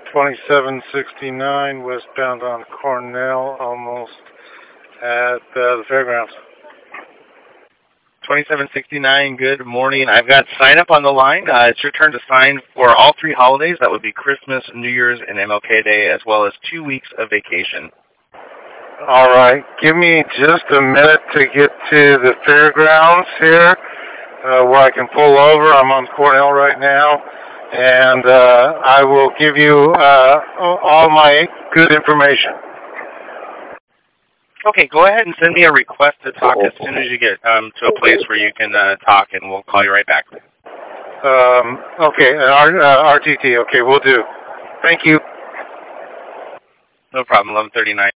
2769 westbound on Cornell, almost at the fairgrounds. 2769, good morning. I've got sign up on the line. It's your turn to sign for all 3 holidays. That would be Christmas, New Year's, and MLK Day, as well as 2 weeks of vacation. All right. Give me just a minute to get to the fairgrounds here where I can pull over. I'm on Cornell right now, and I will give you all my good information. Okay, go ahead and send me a request to talk as soon as you get to a place where you can talk, and we'll call you right back. Okay, RTT. Okay, we'll do. Thank you. No problem, 1139.